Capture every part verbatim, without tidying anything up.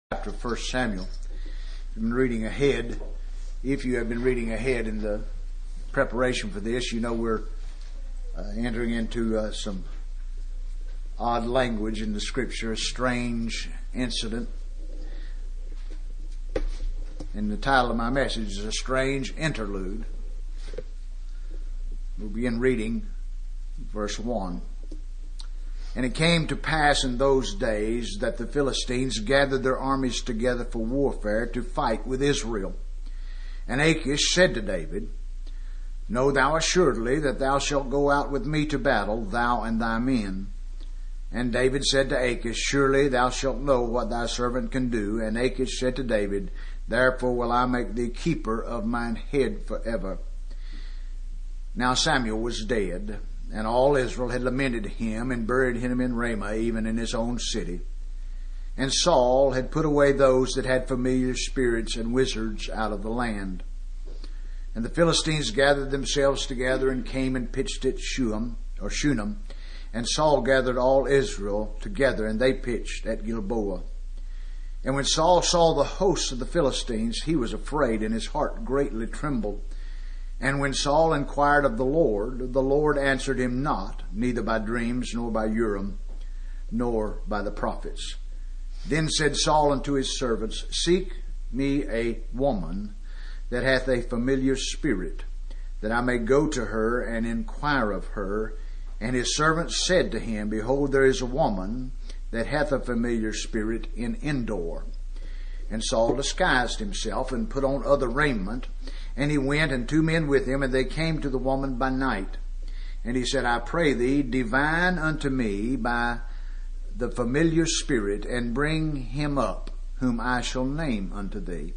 Chapter of First Samuel. You've been reading ahead. If you have been reading ahead in the preparation for this, you know we're uh, entering into uh, some odd language in the Scripture, a strange incident. And the title of my message is A Strange Interlude. We'll begin reading verse one. And it came to pass in those days that the Philistines gathered their armies together for warfare to fight with Israel. And Achish said to David, Know thou assuredly that thou shalt go out with me to battle, thou and thy men. And David said to Achish, Surely thou shalt know what thy servant can do. And Achish said to David, Therefore will I make thee keeper of mine head forever. Now Samuel was dead, and all Israel had lamented him and buried him in Ramah, even in his own city. And Saul had put away those that had familiar spirits and wizards out of the land. And the Philistines gathered themselves together and came and pitched at Shunem, or Shunem. And Saul gathered all Israel together, and they pitched at Gilboa. And when Saul saw the hosts of the Philistines, he was afraid, and his heart greatly trembled. And when Saul inquired of the Lord, the Lord answered him not, neither by dreams, nor by Urim, nor by the prophets. Then said Saul unto his servants, Seek me a woman that hath a familiar spirit, that I may go to her and inquire of her. And his servants said to him, Behold, there is a woman that hath a familiar spirit in Endor. And Saul disguised himself and put on other raiment, and he went, and two men with him, and they came to the woman by night. And he said, I pray thee, divine unto me by the familiar spirit, and bring him up, whom I shall name unto thee.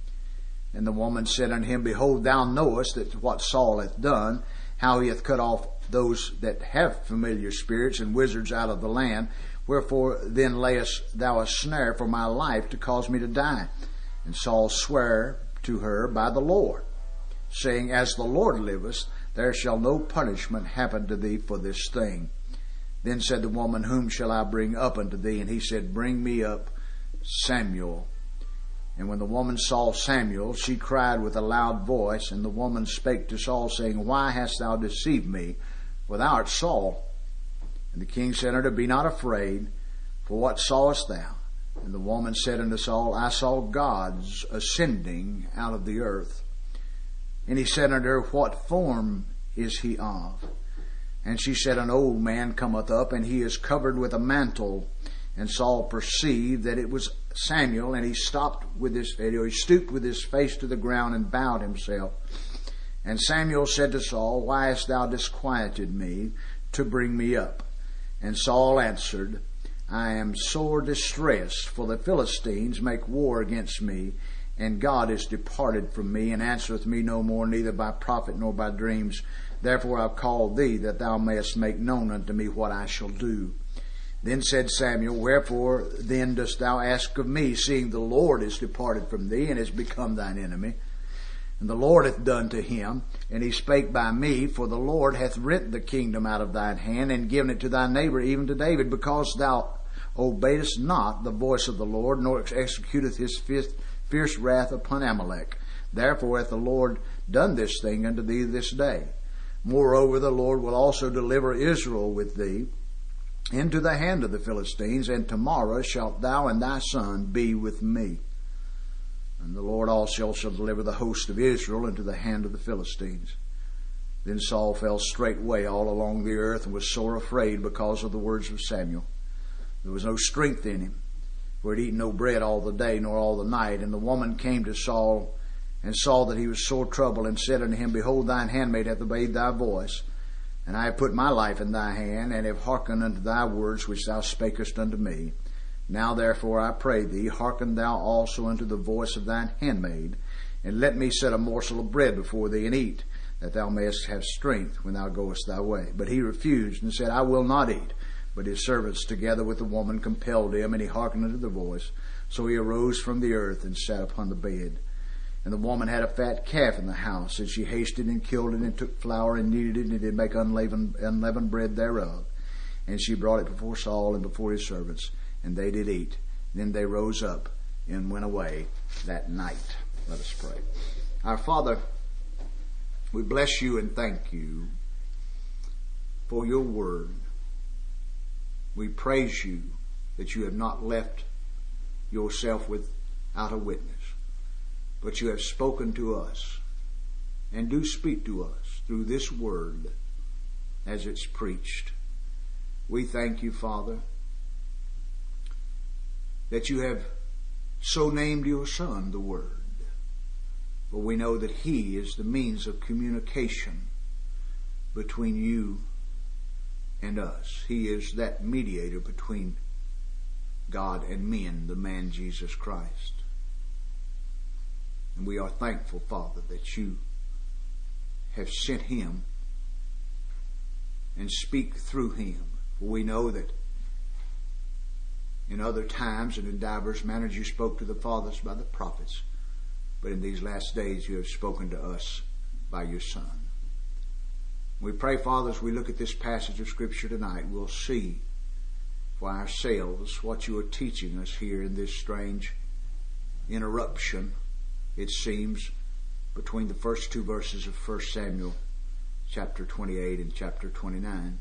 And the woman said unto him, Behold, thou knowest that what Saul hath done, how he hath cut off those that have familiar spirits and wizards out of the land. Wherefore then layest thou a snare for my life to cause me to die? And Saul sware to her by the Lord, saying, As the Lord liveth, there shall no punishment happen to thee for this thing. Then said the woman, Whom shall I bring up unto thee? And he said, Bring me up Samuel. And when the woman saw Samuel, she cried with a loud voice. And the woman spake to Saul, saying, Why hast thou deceived me? For thou art Saul. And the king said unto her, Be not afraid, for what sawest thou? And the woman said unto Saul, I saw gods ascending out of the earth. And he said unto her, What form is he of? And she said, An old man cometh up, and he is covered with a mantle. And Saul perceived that it was Samuel, and he stopped with his, he stooped with his face to the ground and bowed himself. And Samuel said to Saul, Why hast thou disquieted me to bring me up? And Saul answered, I am sore distressed, for the Philistines make war against me, and God is departed from me, and answereth me no more, neither by prophet nor by dreams. Therefore I have called thee, that thou mayest make known unto me what I shall do. Then said Samuel, Wherefore then dost thou ask of me, seeing the Lord is departed from thee, and is become thine enemy? And the Lord hath done to him, and he spake by me, for the Lord hath rent the kingdom out of thine hand, and given it to thy neighbor, even to David, because thou obeyedest not the voice of the Lord, nor executeth his fierce wrath upon Amalek. Therefore hath the Lord done this thing unto thee this day. Moreover, the Lord will also deliver Israel with thee into the hand of the Philistines, and tomorrow shalt thou and thy son be with me. And the Lord also shall deliver the host of Israel into the hand of the Philistines. Then Saul fell straightway all along the earth, and was sore afraid because of the words of Samuel. There was no strength in him, for he had eaten no bread all the day nor all the night. And the woman came to Saul, and saw that he was sore troubled, and said unto him, Behold, thine handmaid hath obeyed thy voice, and I have put my life in thy hand, and have hearkened unto thy words which thou spakest unto me. Now therefore I pray thee, hearken thou also unto the voice of thine handmaid, and let me set a morsel of bread before thee, and eat, that thou mayest have strength when thou goest thy way. But he refused, and said, I will not eat. But his servants together with the woman compelled him, and he hearkened unto the voice. So he arose from the earth, and sat upon the bed. And the woman had a fat calf in the house, and she hasted and killed it, and took flour and kneaded it, and did make unleavened, unleavened bread thereof. And she brought it before Saul and before his servants, and they did eat. Then they rose up and went away that night. Let us pray. Our Father, we bless you and thank you for your word. We praise you that you have not left yourself without a witness, but you have spoken to us and do speak to us through this word as it's preached. We thank you, Father, that you have so named your Son the Word. For we know that He is the means of communication between you and us. He is that mediator between God and men, the man Jesus Christ. And we are thankful, Father, that you have sent Him and speak through Him. For we know that in other times and in divers manners you spoke to the fathers by the prophets, but in these last days you have spoken to us by your Son. We pray, Father, as we look at this passage of Scripture tonight, we'll see for ourselves what you are teaching us here in this strange interruption, it seems, between the first two verses of First Samuel chapter twenty-eight and chapter twenty-nine.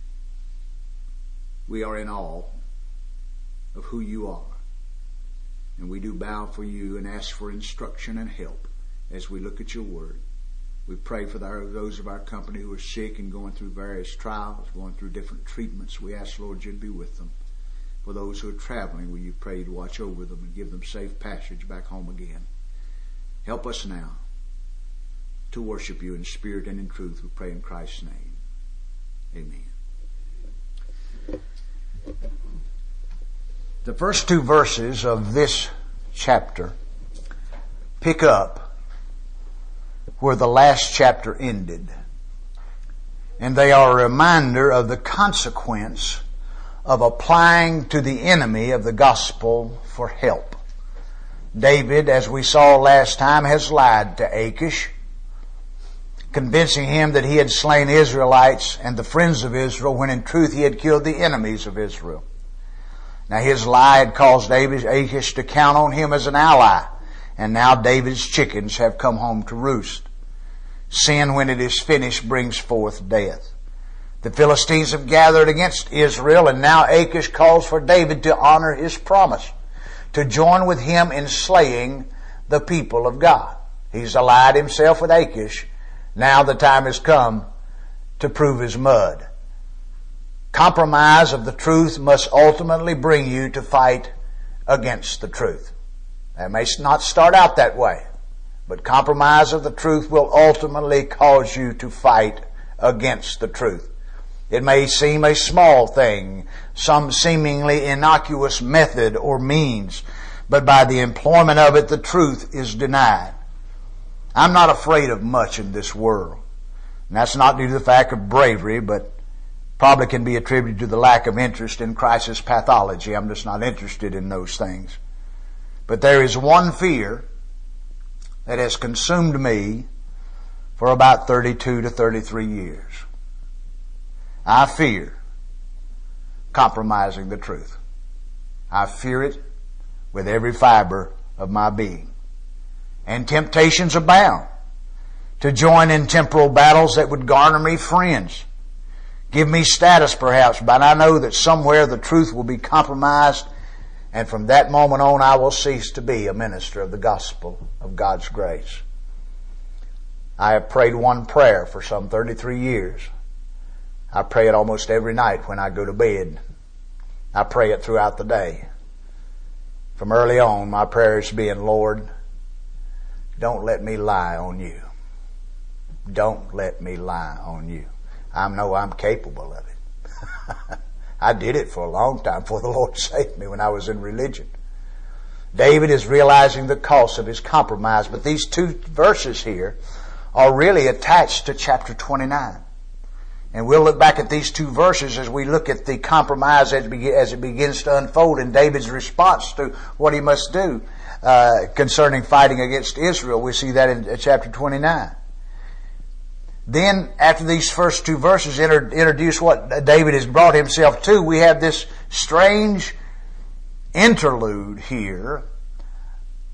We are in awe of who you are, and we do bow for you and ask for instruction and help as we look at your word. We pray for those of our company who are sick and going through various trials, going through different treatments. We ask, Lord, you'd be with them. For those who are traveling, will you pray to watch over them and give them safe passage back home again. Help us now to worship you in spirit and in truth. We pray in Christ's name. Amen. The first two verses of this chapter pick up where the last chapter ended. And they are a reminder of the consequence of applying to the enemy of the gospel for help. David, as we saw last time, has lied to Achish, convincing him that he had slain Israelites and the friends of Israel, when in truth he had killed the enemies of Israel. Now his lie had caused David, Achish to count on him as an ally, and now David's chickens have come home to roost. Sin, when it is finished, brings forth death. The Philistines have gathered against Israel, and now Achish calls for David to honor his promise, to join with him in slaying the people of God. He's allied himself with Achish. Now the time has come to prove his mud. Compromise of the truth must ultimately bring you to fight against the truth. That may not start out that way, but compromise of the truth will ultimately cause you to fight against the truth. It may seem a small thing, some seemingly innocuous method or means, but by the employment of it, the truth is denied. I'm not afraid of much in this world. And that's not due to the fact of bravery, but probably can be attributed to the lack of interest in crisis pathology. I'm just not interested in those things. But there is one fear that has consumed me for about thirty-two to thirty-three years. I fear compromising the truth. I fear it with every fiber of my being. And temptations abound to join in temporal battles that would garner me friends, give me status perhaps, but I know that somewhere the truth will be compromised, and from that moment on I will cease to be a minister of the gospel of God's grace. I have prayed one prayer for some thirty-three years. I pray it almost every night when I go to bed. I pray it throughout the day. From early on, my prayer is being, Lord, don't let me lie on you. Don't let me lie on you. I know I'm capable of it. I did it for a long time before the Lord saved me when I was in religion. David is realizing the cost of his compromise, but these two verses here are really attached to chapter twenty-nine. And we'll look back at these two verses as we look at the compromise as it begins to unfold in David's response to what he must do uh, concerning fighting against Israel. We see that in chapter twenty-nine. Then, after these first two verses inter- introduce what David has brought himself to, we have this strange interlude here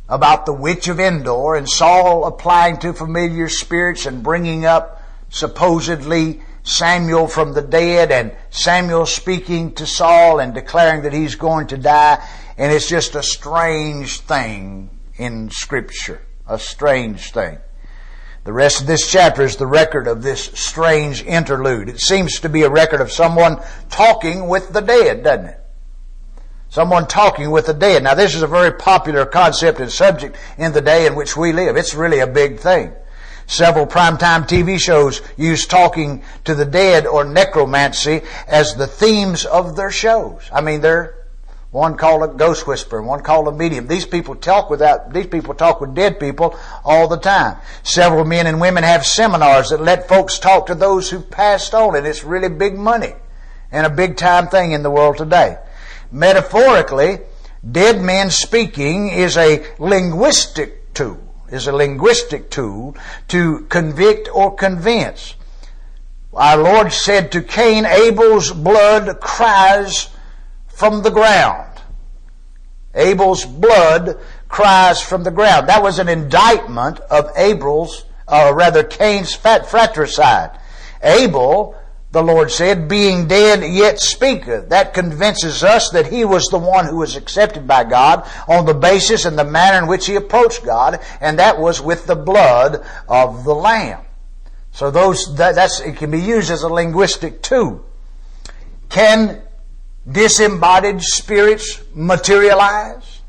about the witch of Endor and Saul applying to familiar spirits and bringing up supposedly Samuel from the dead, and Samuel speaking to Saul and declaring that he's going to die. And it's just a strange thing in Scripture. A strange thing. The rest of this chapter is the record of this strange interlude. It seems to be a record of someone talking with the dead, doesn't it? Someone talking with the dead. Now, this is a very popular concept and subject in the day in which we live. It's really a big thing. Several primetime T V shows use talking to the dead or necromancy as the themes of their shows. I mean, they're one called a ghost whisperer, one called a medium. These people talk without, these people talk with dead people all the time. Several men and women have seminars that let folks talk to those who passed on, and it's really big money and a big time thing in the world today. Metaphorically, dead men speaking is a linguistic tool, is a linguistic tool to convict or convince. Our Lord said to Cain, Abel's blood cries from the ground. Abel's blood cries from the ground. That was an indictment of Abel's, or rather Cain's fratricide. Abel, the Lord said, being dead yet speaketh. That convinces us that he was the one who was accepted by God on the basis and the manner in which he approached God, and that was with the blood of the Lamb. So those that, that's it can be used as a linguistic tool. Can disembodied spirits materialize?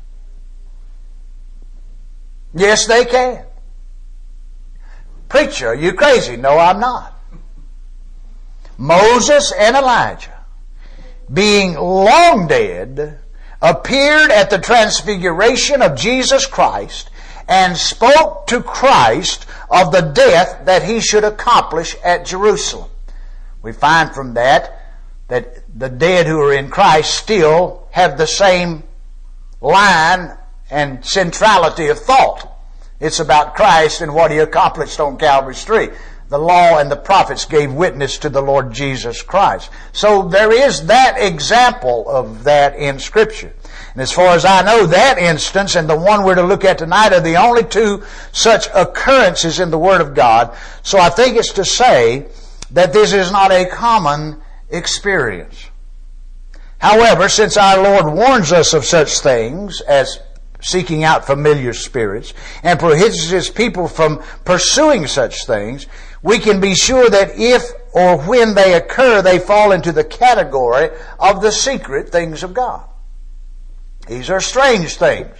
Yes, they can. Preacher, are you crazy? No, I'm not. Moses and Elijah, being long dead, appeared at the transfiguration of Jesus Christ and spoke to Christ of the death that he should accomplish at Jerusalem. We find from that that the dead who are in Christ still have the same line and centrality of thought. It's about Christ and what he accomplished on Calvary's tree. The law and the prophets gave witness to the Lord Jesus Christ. So there is that example of that in Scripture. And as far as I know, that instance and the one we're to look at tonight are the only two such occurrences in the Word of God. So I think it's to say that this is not a common experience. However, since our Lord warns us of such things as seeking out familiar spirits and prohibits his people from pursuing such things, we can be sure that if or when they occur, they fall into the category of the secret things of God. These are strange things.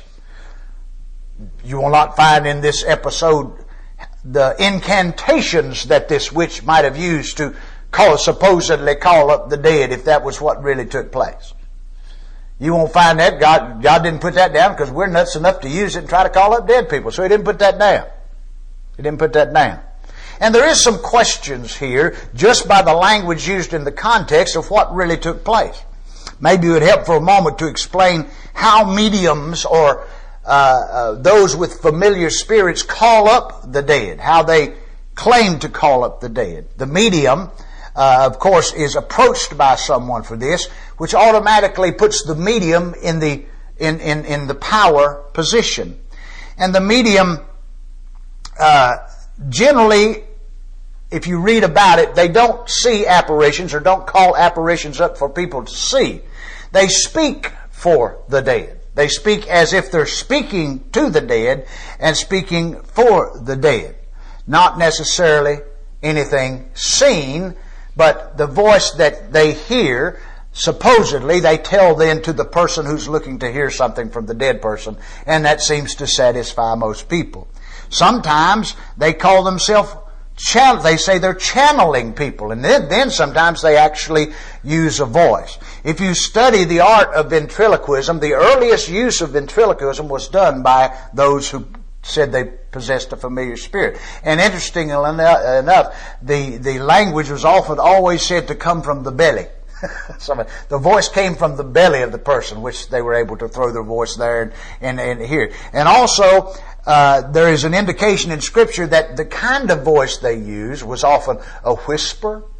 You will not find in this episode the incantations that this witch might have used to call, supposedly call up the dead, if that was what really took place. You won't find that. God, God didn't put that down because we're nuts enough to use it and try to call up dead people. So he didn't put that down. He didn't put that down. And there is some questions here just by the language used in the context of what really took place. Maybe it would help for a moment to explain how mediums or uh, uh, those with familiar spirits call up the dead, how they claim to call up the dead. The medium, uh, of course, is approached by someone for this, which automatically puts the medium in the in, in, in the power position. And the medium, uh, generally, if you read about it, they don't see apparitions or don't call apparitions up for people to see. They speak for the dead. They speak as if they're speaking to the dead and speaking for the dead. Not necessarily anything seen, but the voice that they hear, supposedly they tell then to the person who's looking to hear something from the dead person, and that seems to satisfy most people. Sometimes they call themselves Channel, they say they're channeling people, and then, then sometimes they actually use a voice. If you study the art of ventriloquism, the earliest use of ventriloquism was done by those who said they possessed a familiar spirit. And interestingly enough, the, the language was often always said to come from the belly. So the voice came from the belly of the person, which they were able to throw their voice there and, and, and hear. And also, uh, there is an indication in Scripture that the kind of voice they used was often a whisper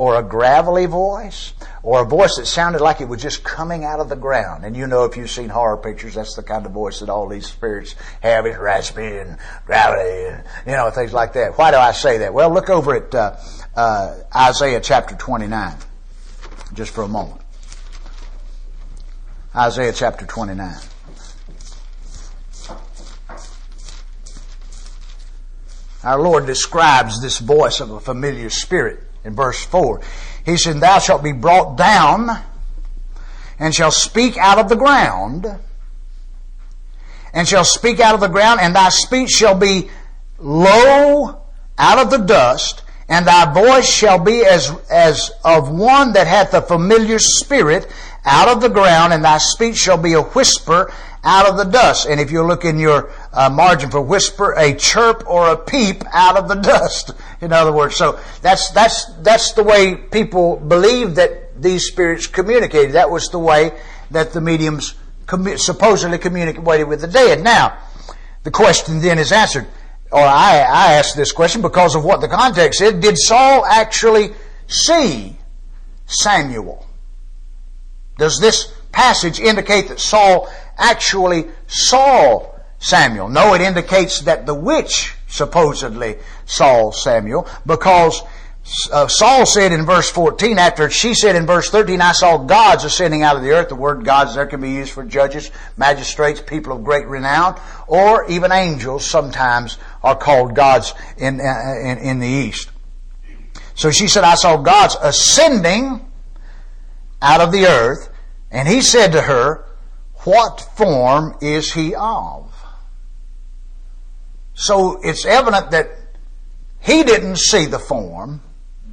or a gravelly voice, or a voice that sounded like it was just coming out of the ground. And you know, if you've seen horror pictures, that's the kind of voice that all these spirits have. It's raspy and gravelly, and, you know, things like that. Why do I say that? Well, look over at uh, uh, Isaiah chapter twenty-nine, just for a moment. Isaiah chapter twenty-nine. Our Lord describes this voice of a familiar spirit in verse four. He said, "Thou shalt be brought down, and shall speak out of the ground, and shall speak out of the ground, and thy speech shall be low out of the dust, and thy voice shall be as, as of one that hath a familiar spirit out of the ground, and thy speech shall be a whisper out of the dust." And if you look in your uh, margin for whisper, a chirp or a peep out of the dust. In other words, so that's that's that's the way people believed that these spirits communicated. That was the way that the mediums commu- supposedly communicated with the dead. Now, the question then is answered, or I, I asked this question because of what the context said. Did Saul actually see Samuel? Does this passage indicate that Saul actually saw Samuel? No, it indicates that the witch supposedly saw Samuel, because uh, Saul said in verse fourteen, after she said in verse thirteen, "I saw gods ascending out of the earth." The word gods there can be used for judges, magistrates, people of great renown, or even angels sometimes are called gods in, uh, in, in the East. So she said, "I saw gods ascending out of the earth." And he said to her, "What form is he of?" So it's evident that he didn't see the form.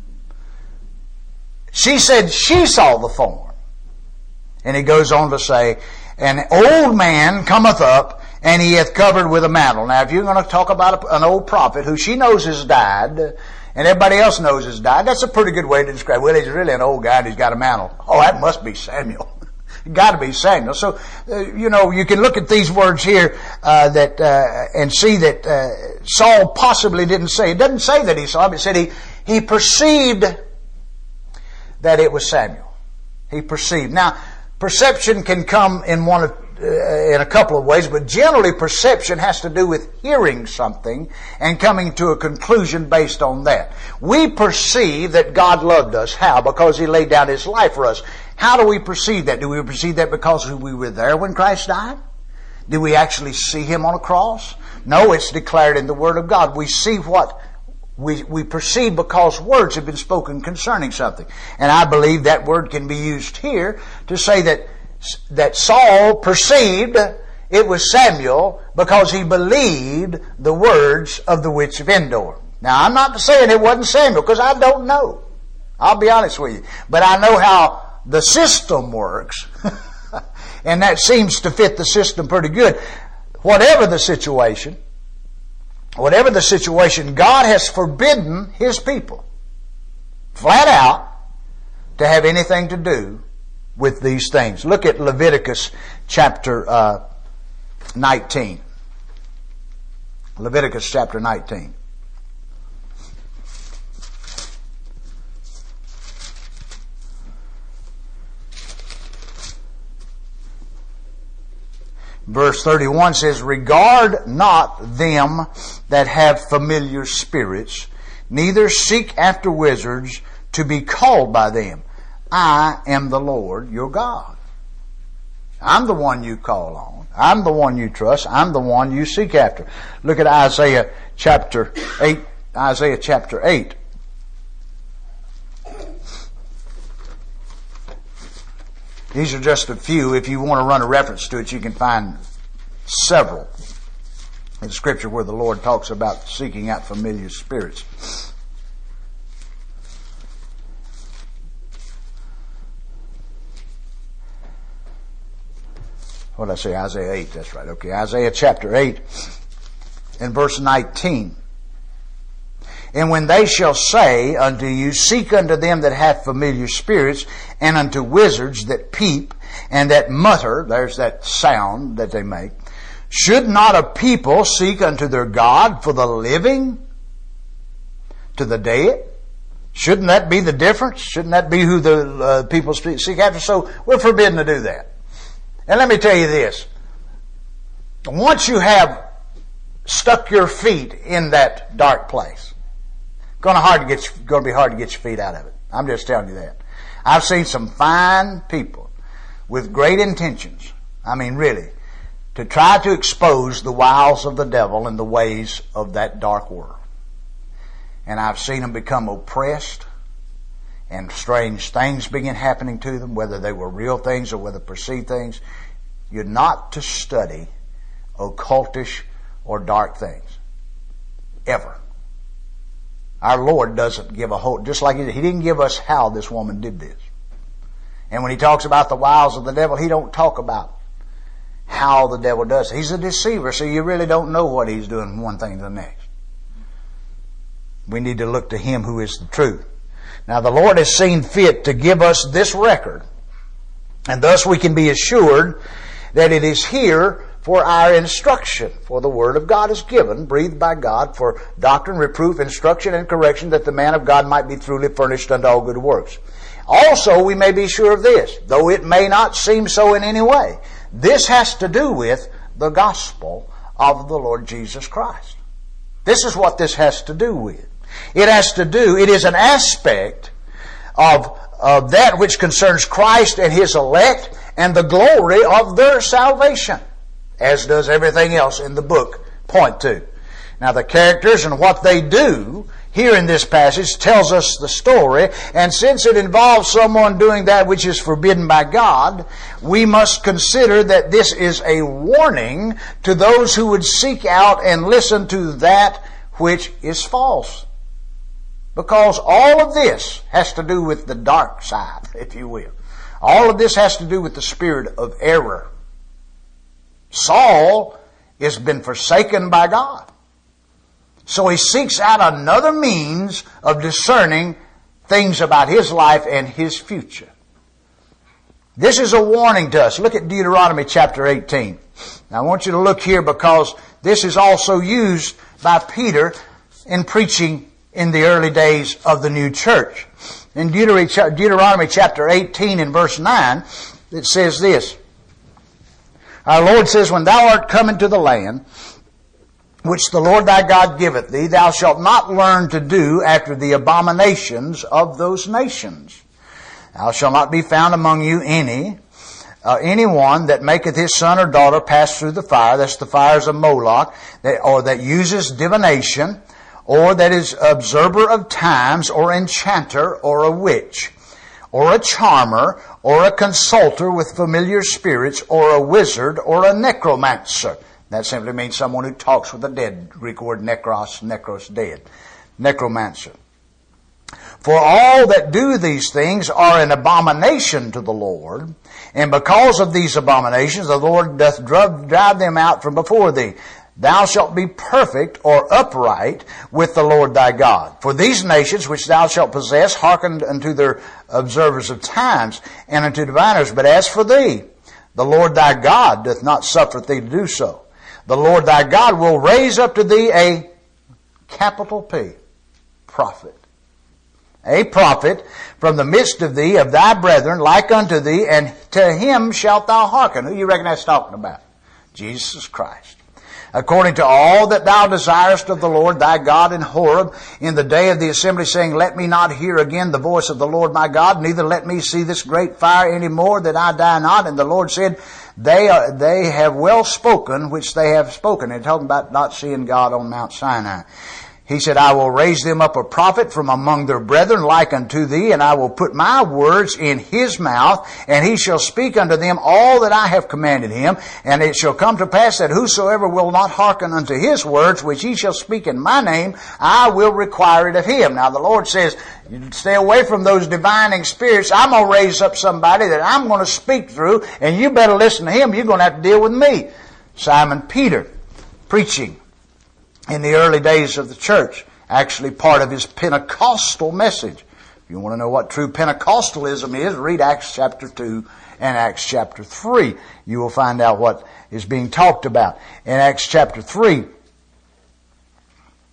She said she saw the form. And he goes on to say, "An old man cometh up, and he hath covered with a mantle." Now, if you're going to talk about an old prophet who she knows has died, and everybody else knows has died, that's a pretty good way to describe, well, he's really an old guy and he's got a mantle. Oh, that must be Samuel. Got to be Samuel. So, uh, you know, you can look at these words here uh, that uh, and see that uh, Saul possibly didn't say. It doesn't say that he saw him. It said he he perceived that it was Samuel. He perceived. Now, perception can come in one of uh, in a couple of ways, but generally perception has to do with hearing something and coming to a conclusion based on that. We perceive that God loved us. How? Because He laid down His life for us. How do we perceive that? Do we perceive that because we were there when Christ died? Did we actually see Him on a cross? No, it's declared in the Word of God. We see what we, we perceive because words have been spoken concerning something. And I believe that word can be used here to say that, that Saul perceived it was Samuel because he believed the words of the witch of Endor. Now, I'm not saying it wasn't Samuel because I don't know. I'll be honest with you. But I know how the system works. And that seems to fit the system pretty good. Whatever the situation, whatever the situation, God has forbidden His people, flat out, to have anything to do with these things. Look at Leviticus chapter uh, nineteen. Leviticus chapter nineteen. Verse thirty-one says, "Regard not them that have familiar spirits, neither seek after wizards to be called by them. I am the Lord your God." I'm the one you call on. I'm the one you trust. I'm the one you seek after. Look at Isaiah chapter eight. Isaiah chapter eight. These are just a few. If you want to run a reference to it, you can find several in Scripture where the Lord talks about seeking out familiar spirits. What did I say? Isaiah eight, that's right. Okay, Isaiah chapter eight and verse nineteen. "And when they shall say unto you, Seek unto them that have familiar spirits, and unto wizards that peep, and that mutter," there's that sound that they make, "should not a people seek unto their God for the living, to the dead? Shouldn't that be the difference? Shouldn't that be who the uh, people seek after? So we're forbidden to do that. And let me tell you this. Once you have stuck your feet in that dark place, it's going to hard to get going to be hard to get your feet out of it. I'm just telling you that. I've seen some fine people with great intentions. I mean, really, to try to expose the wiles of the devil and the ways of that dark world. And I've seen them become oppressed, and strange things begin happening to them, whether they were real things or whether perceived things. You're not to study occultish or dark things. Ever. Our Lord doesn't give a whole, just like He, he didn't give us how this woman did this. And when He talks about the wiles of the devil, He don't talk about how the devil does it. He's a deceiver, so you really don't know what he's doing from one thing to the next. We need to look to Him who is the truth. Now the Lord has seen fit to give us this record, and thus we can be assured that it is here for our instruction. For the Word of God is given, breathed by God, for doctrine, reproof, instruction, and correction, that the man of God might be truly furnished unto all good works. Also, we may be sure of this, though it may not seem so in any way. This has to do with the gospel of the Lord Jesus Christ. This is what this has to do with. It has to do, it is an aspect of, of that which concerns Christ and His elect and the glory of their salvation, as does everything else in the book point to. Now the characters and what they do here in this passage tells us the story, and since it involves someone doing that which is forbidden by God, we must consider that this is a warning to those who would seek out and listen to that which is false. Because all of this has to do with the dark side, if you will. All of this has to do with the spirit of error. Saul has been forsaken by God. So he seeks out another means of discerning things about his life and his future. This is a warning to us. Look at Deuteronomy chapter eighteen. Now I want you to look here, because this is also used by Peter in preaching in the early days of the new church. In Deuteronomy chapter eighteen and verse nine, it says this. Our Lord says, when thou art come into the land which the Lord thy God giveth thee, thou shalt not learn to do after the abominations of those nations. Thou shalt not be found among you any, uh, anyone that maketh his son or daughter pass through the fire, that's the fires of Moloch, that, or that uses divination, or that is observer of times, or enchanter, or a witch, or a charmer, or a consulter with familiar spirits, or a wizard, or a necromancer. That simply means someone who talks with the dead. Greek word necros, necros, dead. Necromancer. For all that do these things are an abomination to the Lord, and because of these abominations the Lord doth drive them out from before thee. Thou shalt be perfect or upright with the Lord thy God. For these nations which thou shalt possess hearken unto their observers of times and unto diviners. But as for thee, the Lord thy God doth not suffer thee to do so. The Lord thy God will raise up to thee a capital P, prophet. A prophet from the midst of thee, of thy brethren, like unto thee, and to him shalt thou hearken. Who you reckon that's talking about? Jesus Christ. According to all that thou desirest of the Lord thy God in Horeb, in the day of the assembly, saying, let me not hear again the voice of the Lord my God, neither let me see this great fire any more, that I die not. And the Lord said, They are, they have well spoken, which they have spoken. They're talking about not seeing God on Mount Sinai. He said, I will raise them up a prophet from among their brethren like unto thee, and I will put my words in his mouth, and he shall speak unto them all that I have commanded him. And it shall come to pass that whosoever will not hearken unto his words, which he shall speak in my name, I will require it of him. Now the Lord says, stay away from those divining spirits. I'm going to raise up somebody that I'm going to speak through, and you better listen to him. You're going to have to deal with me. Simon Peter, preaching in the early days of the church, actually part of his Pentecostal message. If you want to know what true Pentecostalism is, read Acts chapter two and Acts chapter three. You will find out what is being talked about. In Acts chapter three,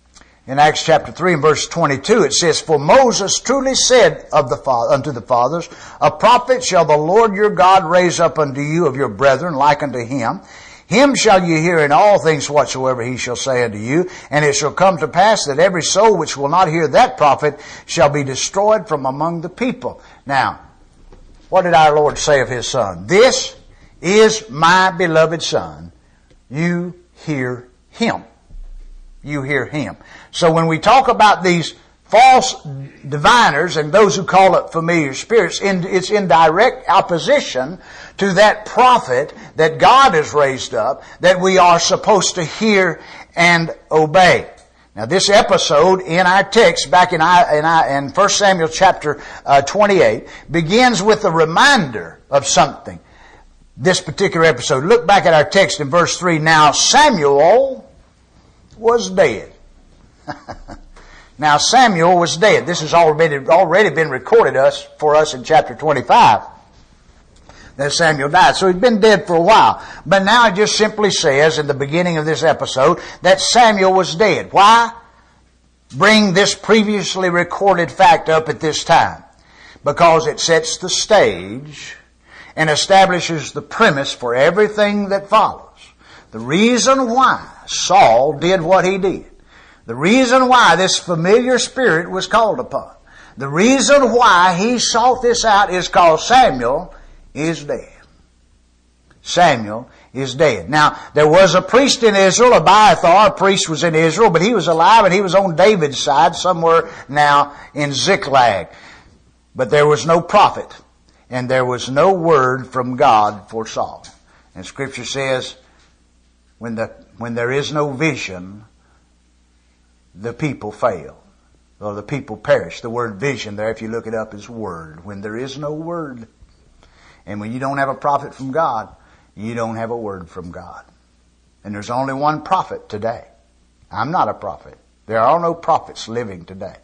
In Acts chapter three and verse twenty-two, it says, For Moses truly said of the fa- unto the fathers, A prophet shall the Lord your God raise up unto you of your brethren, like unto him. Him shall you hear in all things whatsoever he shall say unto you. And it shall come to pass that every soul which will not hear that prophet shall be destroyed from among the people. Now, what did our Lord say of his Son? This is my beloved Son. You hear him. You hear him. So when we talk about these false diviners and those who call it familiar spirits, it's in direct opposition to that prophet that God has raised up that we are supposed to hear and obey. Now this episode in our text back in, in, in First Samuel chapter uh, twenty-eight begins with a reminder of something. This particular episode. Look back at our text in verse three. Now Samuel was dead. Now Samuel was dead. This has already, already been recorded us for us in chapter twenty-five. That Samuel died. So he'd been dead for a while. But now it just simply says in the beginning of this episode that Samuel was dead. Why bring this previously recorded fact up at this time? Because it sets the stage and establishes the premise for everything that follows. The reason why Saul did what he did. The reason why this familiar spirit was called upon. The reason why he sought this out is because Samuel is dead. Samuel is dead. Now, there was a priest in Israel, Abiathar, a priest was in Israel, but he was alive and he was on David's side somewhere now in Ziklag. But there was no prophet and there was no word from God for Saul. And Scripture says, when the when there is no vision, the people fail. Or the people perish. The word vision there, if you look it up, is word. When there is no word. And when you don't have a prophet from God, you don't have a word from God. And there's only one prophet today. I'm not a prophet. There are no prophets living today.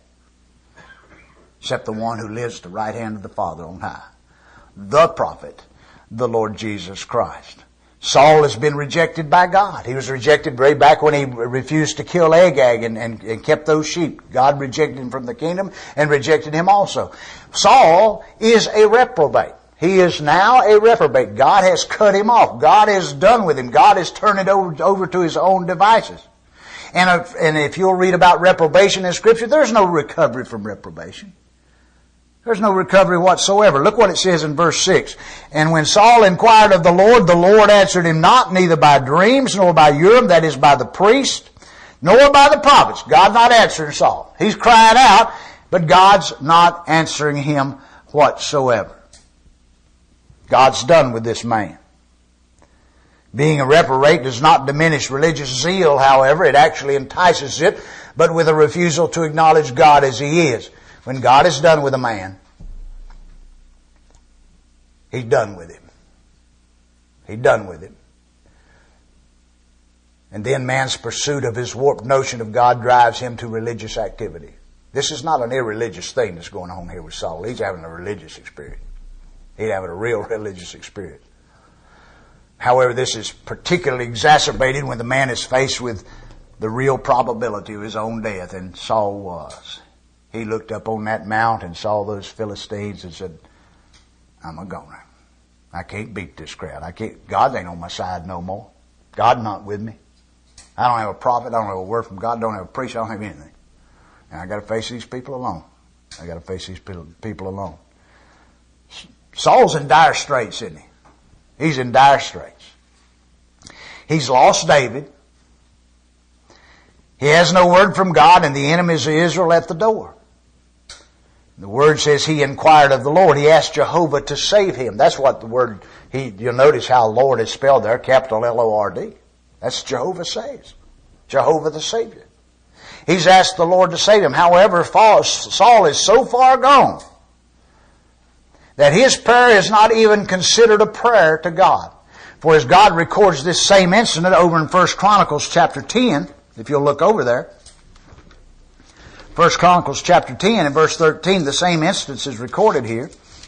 Except the one who lives at the right hand of the Father on high. The prophet, the Lord Jesus Christ. Saul has been rejected by God. He was rejected way back when he refused to kill Agag and, and, and kept those sheep. God rejected him from the kingdom and rejected him also. Saul is a reprobate. He is now a reprobate. God has cut him off. God is done with him. God has turned it over, over to his own devices. And if, and if you'll read about reprobation in Scripture, there's no recovery from reprobation. There's no recovery whatsoever. Look what it says in verse six. And when Saul inquired of the Lord, the Lord answered him not, neither by dreams, nor by Urim, that is by the priest, nor by the prophets. God not answering Saul. He's crying out, but God's not answering him whatsoever. God's done with this man. Being a reprobate does not diminish religious zeal, however. It actually entices it, but with a refusal to acknowledge God as He is. When God is done with a man, He's done with him. He's done with him. And then man's pursuit of his warped notion of God drives him to religious activity. This is not an irreligious thing that's going on here with Saul. He's having a religious experience. He's having a real religious experience. However, this is particularly exacerbated when the man is faced with the real probability of his own death, and Saul was. He looked up on that mount and saw those Philistines and said, I'm a goner. I can't beat this crowd. I can't. God ain't on my side no more. God's not with me. I don't have a prophet. I don't have a word from God. I don't have a priest. I don't have anything. And I got to face these people alone. I got to face these people alone. Saul's in dire straits, isn't he? He's in dire straits. He's lost David. He has no word from God, and the enemies of Israel at the door. The word says he inquired of the Lord. He asked Jehovah to save him. That's what the word, he, you'll notice how Lord is spelled there, capital L O R D. That's Jehovah saves. Jehovah the Savior. He's asked the Lord to save him. However, Saul is so far gone that his prayer is not even considered a prayer to God. For as God records this same incident over in First Chronicles chapter ten, if you'll look over there, First Chronicles chapter ten and verse thirteen, the same instance is recorded here.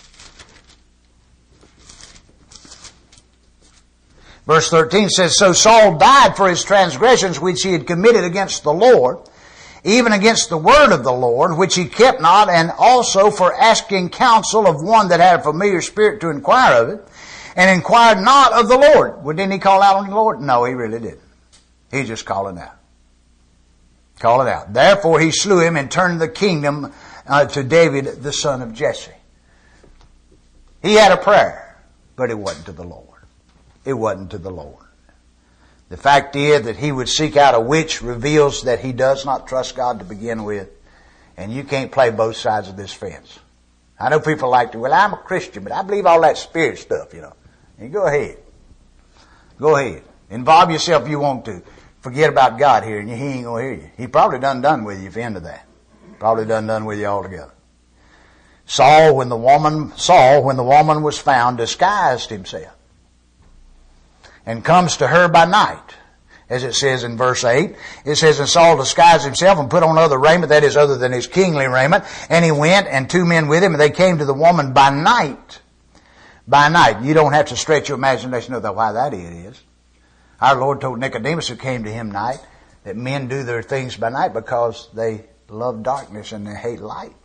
Verse thirteen says, So Saul died for his transgressions which he had committed against the Lord, even against the word of the Lord, which he kept not, and also for asking counsel of one that had a familiar spirit to inquire of it, and inquired not of the Lord. Well, didn't he call out on the Lord? No, he really didn't. He just called it out. Call it out. Therefore he slew him and turned the kingdom uh, to David, the son of Jesse. He had a prayer, but it wasn't to the Lord. It wasn't to the Lord. The fact is that he would seek out a witch reveals that he does not trust God to begin with. And you can't play both sides of this fence. I know people like to, well, I'm a Christian, but I believe all that spirit stuff, you know. And go ahead. Go ahead. Involve yourself if you want to. Forget about God here, and he ain't going to hear you. He probably done done with you if you end of that. Probably done done with you altogether. Saul, when the woman, Saul, when the woman was found, disguised himself and comes to her by night, as it says in verse eight. It says, and Saul disguised himself and put on other raiment, that is other than his kingly raiment, and he went, and two men with him, and they came to the woman by night. By night. You don't have to stretch your imagination to know why that is. Our Lord told Nicodemus, who came to him night, that men do their things by night because they love darkness and they hate light.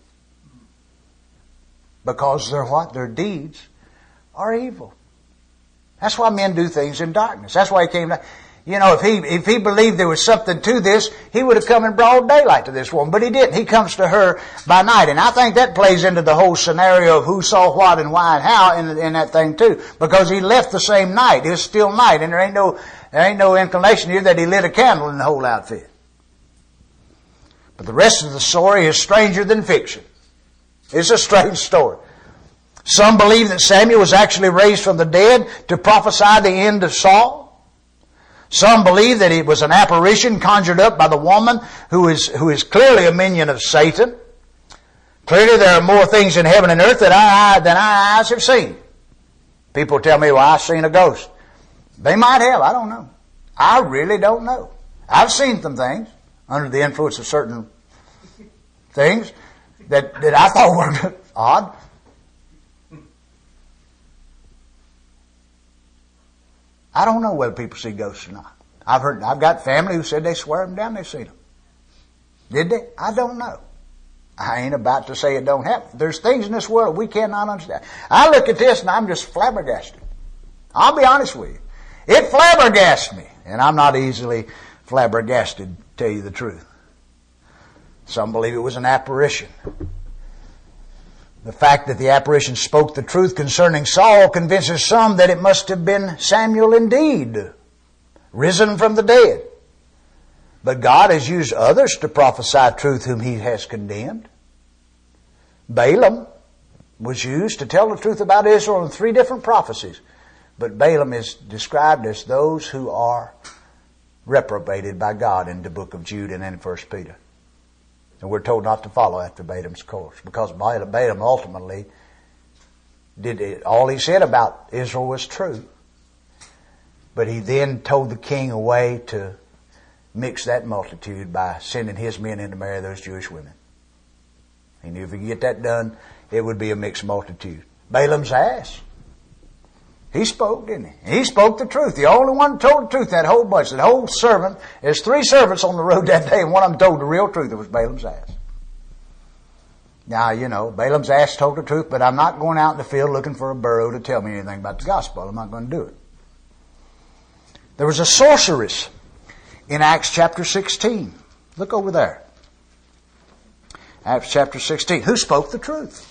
Because their what? Their deeds are evil. That's why men do things in darkness. That's why he came to, you know, if he, if he believed there was something to this, he would have come in broad daylight to this woman, but he didn't. He comes to her by night. And I think that plays into the whole scenario of who saw what and why and how in, in that thing too. Because he left the same night. It was still night, and there ain't no, there ain't no inclination here that he lit a candle in the whole outfit. But the rest of the story is stranger than fiction. It's a strange story. Some believe that Samuel was actually raised from the dead to prophesy the end of Saul. Some believe that it was an apparition conjured up by the woman who is, who is clearly a minion of Satan. Clearly there are more things in heaven and earth that I, than our eyes have seen. People tell me, well, I've seen a ghost. They might have, I don't know. I really don't know. I've seen some things under the influence of certain things that, that I thought were odd. I don't know whether people see ghosts or not. I've heard, I've got family who said they swear them down, they've seen them. Did they? I don't know. I ain't about to say it don't happen. There's things in this world we cannot understand. I look at this and I'm just flabbergasted. I'll be honest with you. It flabbergasted me. And I'm not easily flabbergasted, to tell you the truth. Some believe it was an apparition. The fact that the apparition spoke the truth concerning Saul convinces some that it must have been Samuel indeed, risen from the dead. But God has used others to prophesy truth whom he has condemned. Balaam was used to tell the truth about Israel in three different prophecies. But Balaam is described as those who are reprobated by God in the book of Jude and in First Peter. And we're told not to follow after Balaam's course, because Balaam ultimately did it. All he said about Israel was true. But he then told the king a way to mix that multitude by sending his men in to marry those Jewish women. He knew if he could get that done, it would be a mixed multitude. Balaam's ass. He spoke, didn't he? He spoke the truth. The only one that told the truth, that whole bunch, that whole servant. There's three servants on the road that day, and one of them told the real truth. It was Balaam's ass. Now, you know, Balaam's ass told the truth, but I'm not going out in the field looking for a burro to tell me anything about the gospel. I'm not going to do it. There was a sorceress in Acts chapter sixteen. Look over there. Acts chapter sixteen. Who spoke the truth?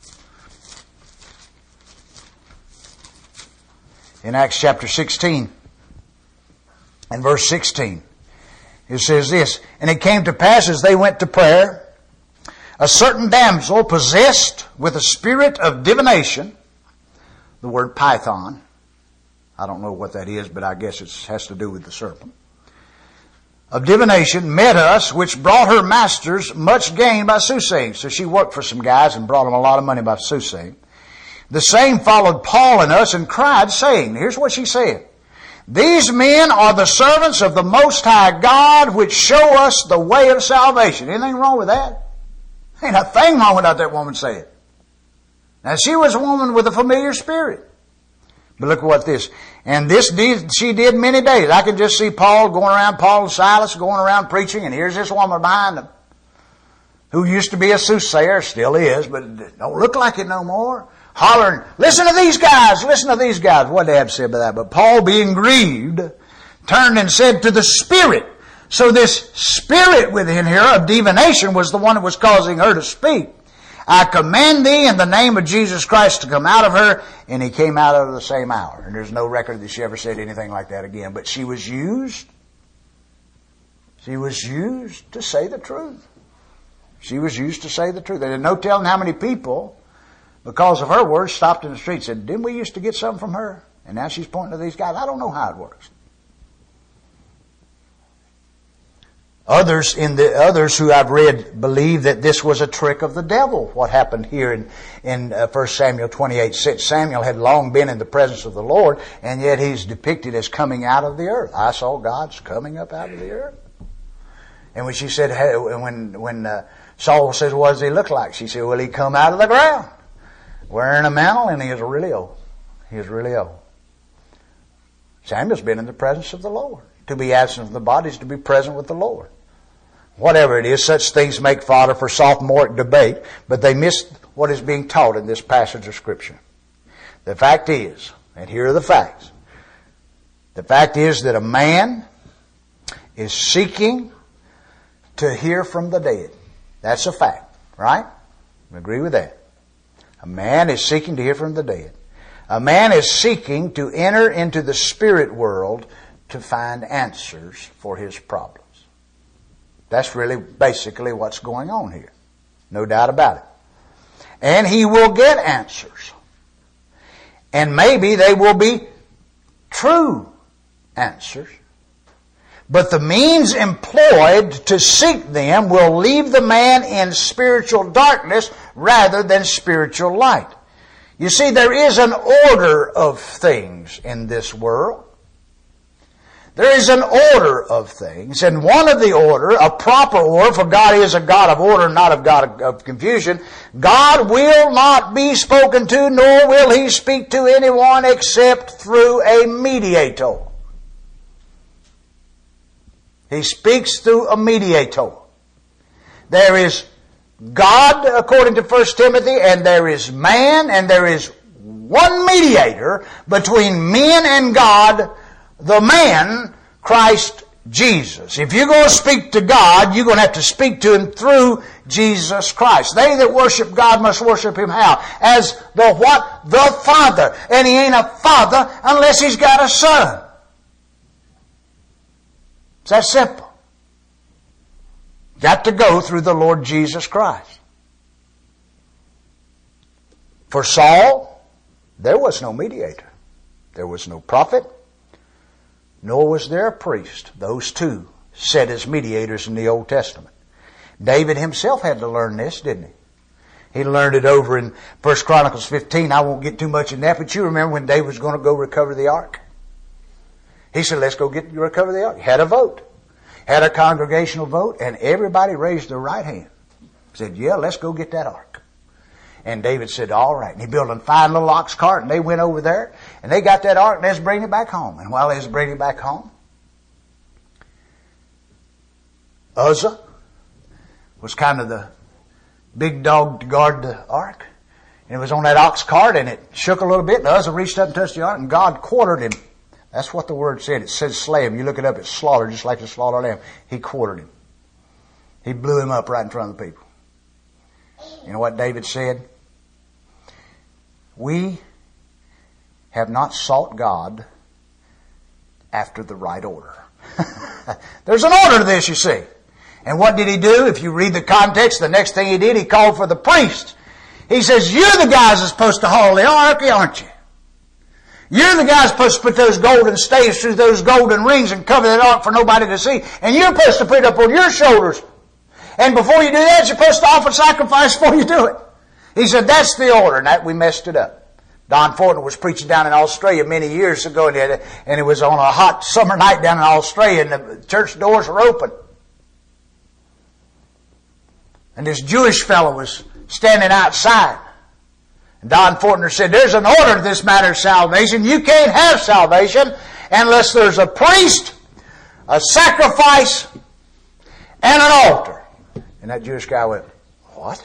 In Acts chapter sixteen and verse sixteen, it says this, and it came to pass as they went to prayer, a certain damsel possessed with a spirit of divination, the word python, I don't know what that is, but I guess it has to do with the serpent, of divination, met us, which brought her masters much gain by soothsaying. So she worked for some guys and brought them a lot of money by soothsaying. The same followed Paul and us and cried, saying, here's what she said, these men are the servants of the Most High God, which show us the way of salvation. Anything wrong with that? Ain't a thing wrong with what that woman said. Now she was a woman with a familiar spirit. But look at what this, and this did, she did many days. I can just see Paul going around, Paul and Silas going around preaching, and here's this woman behind them. who used to be a soothsayer, still is, but don't look like it no more, hollering, listen to these guys, listen to these guys. What did they have to say about that? But Paul, being grieved, turned and said to the spirit. So this spirit within her of divination was the one that was causing her to speak. I command thee in the name of Jesus Christ to come out of her. And he came out of the same hour. And there's no record that she ever said anything like that again. But she was used. She was used to say the truth. She was used to say the truth. There's no telling how many people, because of her words, stopped in the street and said, didn't we used to get something from her? And now she's pointing to these guys. I don't know how it works. Others in the others who I've read believe that this was a trick of the devil. What happened here in in uh, First Samuel twenty-eight six. Samuel had long been in the presence of the Lord, and yet he's depicted as coming out of the earth. I saw God's coming up out of the earth. And when she said, hey, when when uh, Saul says, what does he look like? She said, well, he come out of the ground wearing a mantle, and he is really old. He is really old. Samuel's been in the presence of the Lord. To be absent from the body is to be present with the Lord. Whatever it is, such things make fodder for sophomoric debate, but they miss what is being taught in this passage of Scripture. The fact is, and here are the facts, the fact is that a man is seeking to hear from the dead. That's a fact, right? We agree with that. A man is seeking to hear from the dead. A man is seeking to enter into the spirit world to find answers for his problems. That's really basically what's going on here. No doubt about it. And he will get answers. And maybe they will be true answers. But the means employed to seek them will leave the man in spiritual darkness rather than spiritual light. You see, there is an order of things in this world. There is an order of things, and one of the order, a proper order, for God is a God of order, not of God of confusion. God will not be spoken to, nor will He speak to anyone except through a mediator. He speaks through a mediator. There is God, according to First Timothy, and there is man, and there is one mediator between men and God, the man, Christ Jesus. If you're going to speak to God, you're going to have to speak to Him through Jesus Christ. They that worship God must worship Him how? As the what? The Father. And He ain't a father unless He's got a son. It's that simple. Got to go through the Lord Jesus Christ. For Saul, there was no mediator. There was no prophet. Nor was there a priest. Those two set as mediators in the Old Testament. David himself had to learn this, didn't he? He learned it over in First Chronicles fifteen. I won't get too much in that, but you remember when David was going to go recover the ark? He said, let's go get recover the ark. He had a vote. Had a congregational vote, and everybody raised their right hand. Said, yeah, let's go get that ark. And David said, all right. And he built a fine little ox cart, and they went over there, and they got that ark, and they was bringing it back home. And while they was bringing it back home, Uzzah was kind of the big dog to guard the ark. And it was on that ox cart, and it shook a little bit, and Uzzah reached up and touched the ark, and God quartered him. That's what the word said. It says slay him. You look it up, it's slaughter, just like the slaughter lamb. He quartered him. He blew him up right in front of the people. You know what David said? We have not sought God after the right order. There's an order to this, you see. And what did he do? If you read the context, the next thing he did, he called for the priests. He says, you're the guys that's supposed to haul the ark, aren't you? You're the guys supposed to put those golden staves through those golden rings and cover that ark for nobody to see. And you're supposed to put it up on your shoulders. And before you do that, you're supposed to offer sacrifice before you do it. He said, that's the order. And that we messed it up. Don Fortner was preaching down in Australia many years ago, and it, and it was on a hot summer night down in Australia, and the church doors were open. And this Jewish fellow was standing outside. And Don Fortner said, there's an order to this matter of salvation. You can't have salvation unless there's a priest, a sacrifice, and an altar. And that Jewish guy went, What?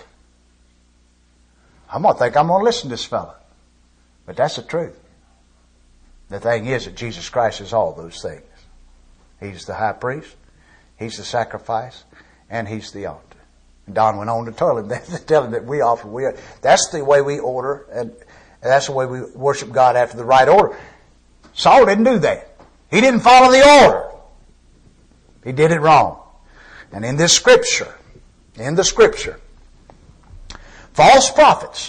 I'm going to think I'm going to listen to this fellow. But that's the truth. The thing is that Jesus Christ is all those things. He's the high priest, He's the sacrifice, and He's the altar. And Don went on to tell him that, to tell him that we offer. We, that's the way we order, and that's the way we worship God after the right order. Saul didn't do that. He didn't follow the order. He did it wrong. And in this scripture, in the scripture, false prophets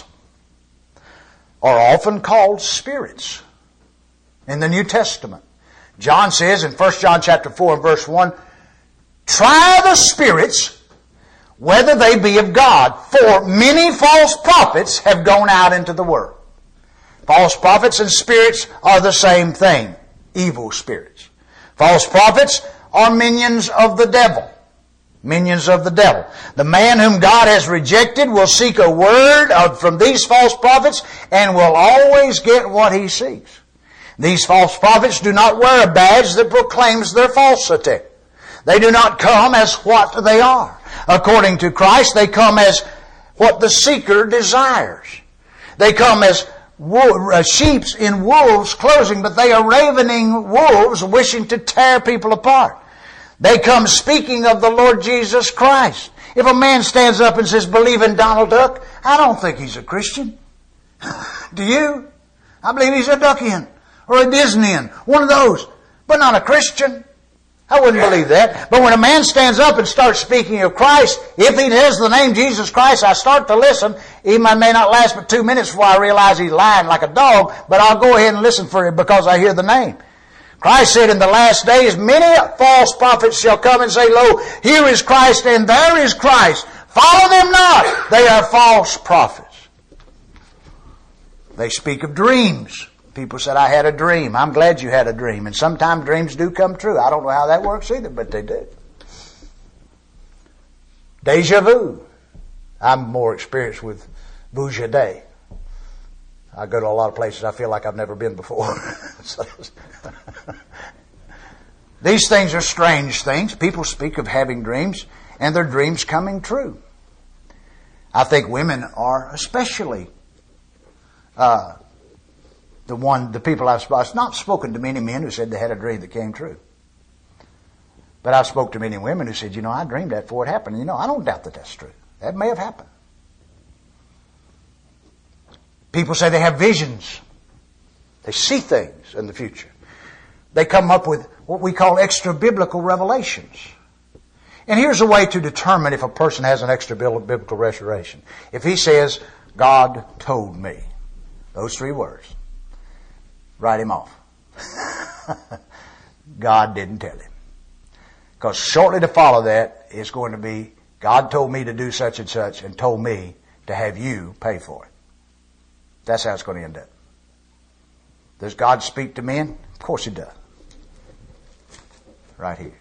are often called spirits in the New Testament. John says in First John chapter four and verse one, try the spirits whether they be of God, for many false prophets have gone out into the world. False prophets and spirits are the same thing, evil spirits. False prophets are minions of the devil. Minions of the devil. The man whom God has rejected will seek a word from these false prophets and will always get what he seeks. These false prophets do not wear a badge that proclaims their falsity. They do not come as what they are. According to Christ, they come as what the seeker desires. They come as sheep in wolves' clothing, but they are ravening wolves wishing to tear people apart. They come speaking of the Lord Jesus Christ. If a man stands up and says, believe in Donald Duck, I don't think he's a Christian. Do you? I believe he's a Duckian or a Disneyan, one of those, but not a Christian. I wouldn't believe that. But when a man stands up and starts speaking of Christ, if he has the name Jesus Christ, I start to listen. He may not last but two minutes before I realize he's lying like a dog, but I'll go ahead and listen for it because I hear the name. Christ said in the last days, many false prophets shall come and say, lo, here is Christ and there is Christ. Follow them not. They are false prophets. They speak of dreams. People said, I had a dream. I'm glad you had a dream. And sometimes dreams do come true. I don't know how that works either, but they do. Deja vu. I'm more experienced with Vujade. I go to a lot of places I feel like I've never been before. These things are strange things. People speak of having dreams and their dreams coming true. I think women are especially uh, the one, the people I've, I've not spoken to many men who said they had a dream that came true. But I've spoken to many women who said, you know, I dreamed that before it happened. And, you know, I don't doubt that that's true. That may have happened. People say they have visions. They see things in the future. They come up with what we call extra-biblical revelations. And here's a way to determine if a person has an extra-biblical revelation. If he says, God told me, those three words, write him off. God didn't tell him. Because shortly to follow that is going to be, God told me to do such and such and told me to have you pay for it. That's how it's going to end up. Does God speak to men? Of course He does. Right here.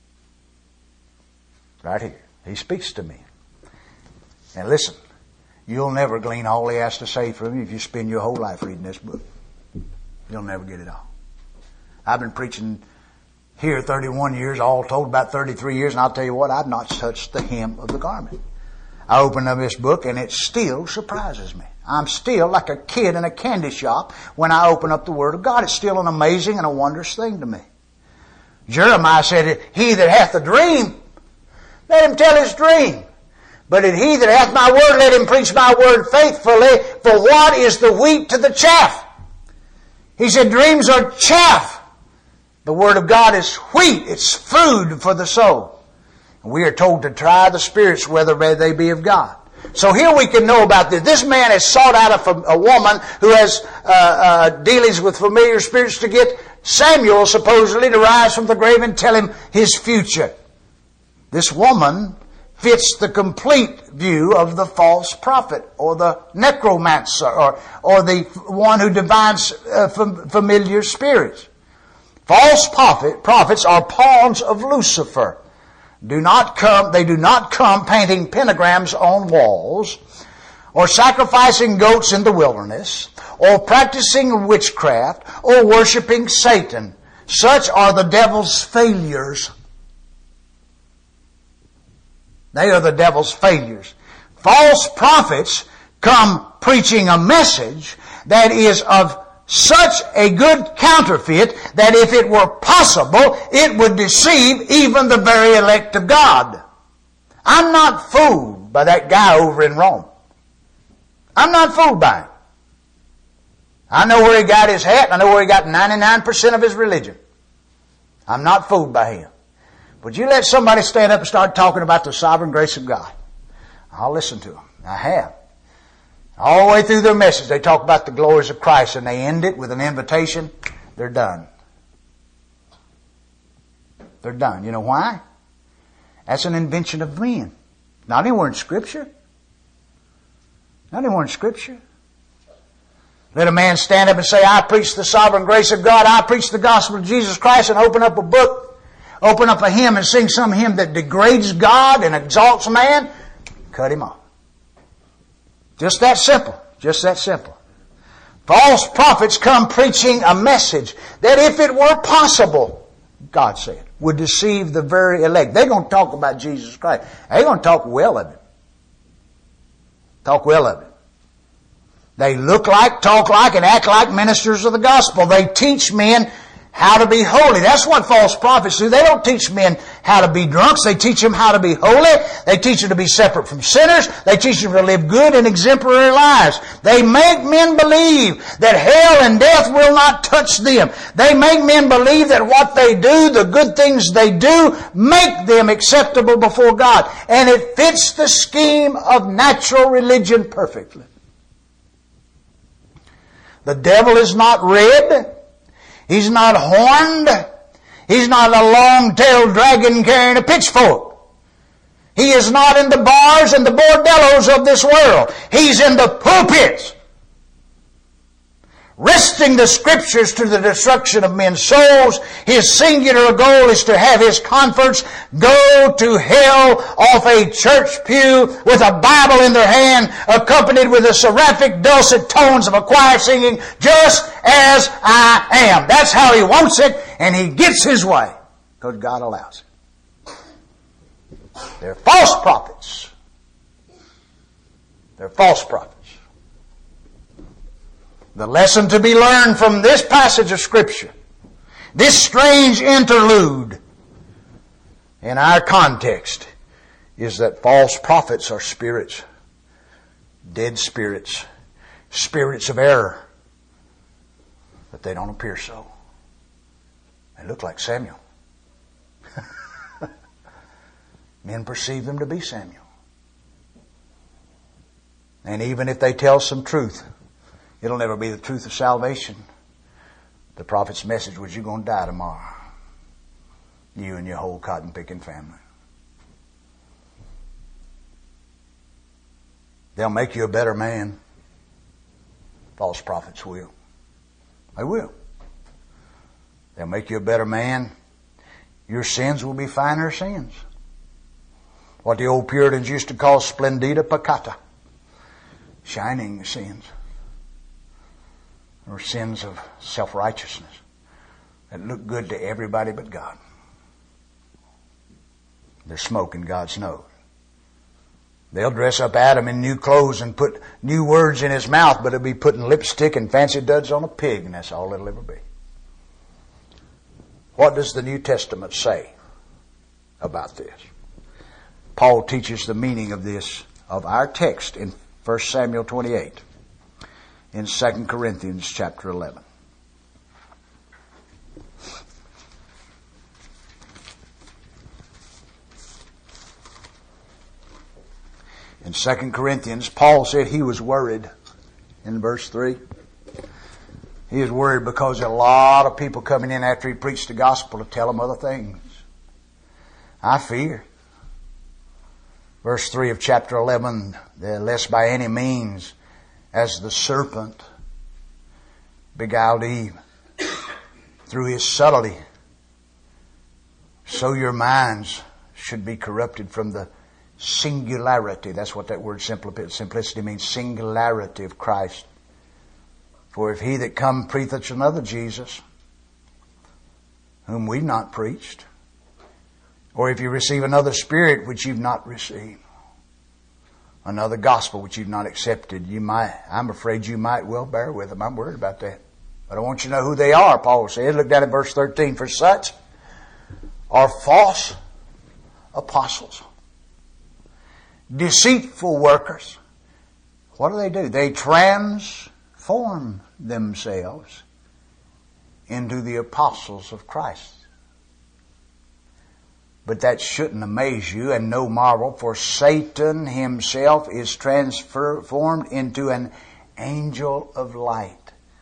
Right here. He speaks to me. And listen, you'll never glean all He has to say from you if you spend your whole life reading this book. You'll never get it all. I've been preaching here thirty-one years, all told about thirty-three years, and I'll tell you what, I've not touched the hem of the garment. I open up this book and it still surprises me. I'm still like a kid in a candy shop when I open up the Word of God. It's still an amazing and a wondrous thing to me. Jeremiah said, he that hath a dream, let him tell his dream. But he that hath my word, let him preach my word faithfully. For what is the wheat to the chaff? He said dreams are chaff. The Word of God is wheat. It's food for the soul. And we are told to try the spirits whether they be of God. So here we can know about this. This man has sought out a, a woman who has uh, uh, dealings with familiar spirits to get Samuel supposedly to rise from the grave and tell him his future. This woman fits the complete view of the false prophet or the necromancer or, or the one who divines uh, fam- familiar spirits. False prophet, prophets are pawns of Lucifer. Do not come, they do not come painting pentagrams on walls, or sacrificing goats in the wilderness, or practicing witchcraft, or worshiping Satan. Such are the devil's failures. They are the devil's failures. false prophets come preaching a message that is of such a good counterfeit that if it were possible, it would deceive even the very elect of God. I'm not fooled by that guy over in Rome. I'm not fooled by him. I know where he got his hat, and I know where he got ninety-nine percent of his religion. I'm not fooled by him. Would you let somebody stand up and start talking about the sovereign grace of God? I'll listen to them. I have. All the way through their message, they talk about the glories of Christ, and they end it with an invitation. They're done. They're done. You know why? That's an invention of men. Not anywhere in Scripture. Not anywhere in Scripture. Let a man stand up and say, I preach the sovereign grace of God, I preach the gospel of Jesus Christ, and open up a book, open up a hymn and sing some hymn that degrades God and exalts man, cut him off. Just that simple. Just that simple. False prophets come preaching a message that if it were possible, God said, would deceive the very elect. They're going to talk about Jesus Christ. They're going to talk well of it. Talk well of it. They look like, talk like, and act like ministers of the gospel. They teach men how to be holy. That's what false prophets do. They don't teach men how to be drunks. They teach them how to be holy. They teach them to be separate from sinners. They teach them to live good and exemplary lives. They make men believe that hell and death will not touch them. They make men believe that what they do, the good things they do, make them acceptable before God. And it fits the scheme of natural religion perfectly. The devil is not red. He's not horned. He's not a long-tailed dragon carrying a pitchfork. He is not in the bars and the bordellos of this world. He's in the pulpits, wresting the Scriptures to the destruction of men's souls. His singular goal is to have his converts go to hell off a church pew with a Bible in their hand, accompanied with the seraphic dulcet tones of a choir singing, just as I am. That's how he wants it, and he gets his way, because God allows it. They're false prophets. They're false prophets. The lesson to be learned from this passage of Scripture, this strange interlude in our context, is that false prophets are spirits, dead spirits, spirits of error, but they don't appear so. They look like Samuel. Men perceive them to be Samuel. And even if they tell some truth, it'll never be the truth of salvation. The prophet's message was, you're going to die tomorrow. You and your whole cotton-picking family. They'll make you a better man. False prophets will. They will. They'll make you a better man. Your sins will be finer sins. What the old Puritans used to call splendida peccata. Shining sins. Or sins of self-righteousness that look good to everybody but God. They're smoke in God's nose. They'll dress up Adam in new clothes and put new words in his mouth, but it'll be putting lipstick and fancy duds on a pig, and that's all it'll ever be. What does the New Testament say about this? Paul teaches the meaning of this, of our text in First Samuel twenty-eight. In Second Corinthians chapter eleven. In Second Corinthians, Paul said he was worried in verse three. He was worried because there are a lot of people coming in after he preached the gospel to tell them other things. I fear. Verse three of chapter eleven, lest by any means, as the serpent beguiled Eve through his subtlety, so your minds should be corrupted from the singularity. That's what that word simplicity means. Singularity of Christ. For if he that come preacheth another Jesus, whom we've not preached, or if you receive another spirit which you've not received, another gospel which you've not accepted. You might, I'm afraid you might well bear with them. I'm worried about that. But I want you to know who they are, Paul says. Look down at verse thirteen. For such are false apostles, deceitful workers. What do they do? They transform themselves into the apostles of Christ. But that shouldn't amaze you, and no marvel, for Satan himself is transformed into an angel of light.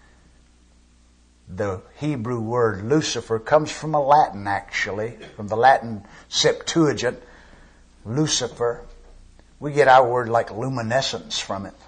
The Hebrew word Lucifer comes from a Latin, actually, from the Latin Septuagint, Lucifer. We get our word like luminescence from it.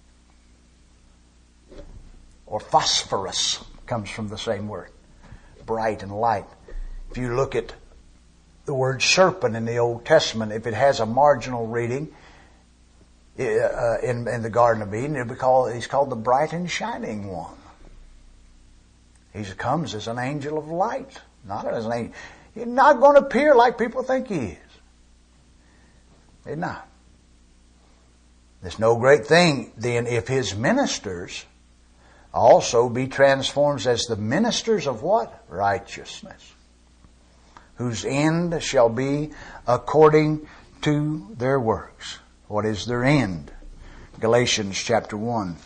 Or phosphorus comes from the same word, bright and light. If you look at the word serpent in the Old Testament, if it has a marginal reading uh, in, in the Garden of Eden, it'll be called, he's called the bright and shining one. He comes as an angel of light, not as an angel. He's not going to appear like people think he is. He's not. There's no great thing then if his ministers also be transformed as the ministers of what? Righteousness, whose end shall be according to their works. What is their end? Galatians chapter one.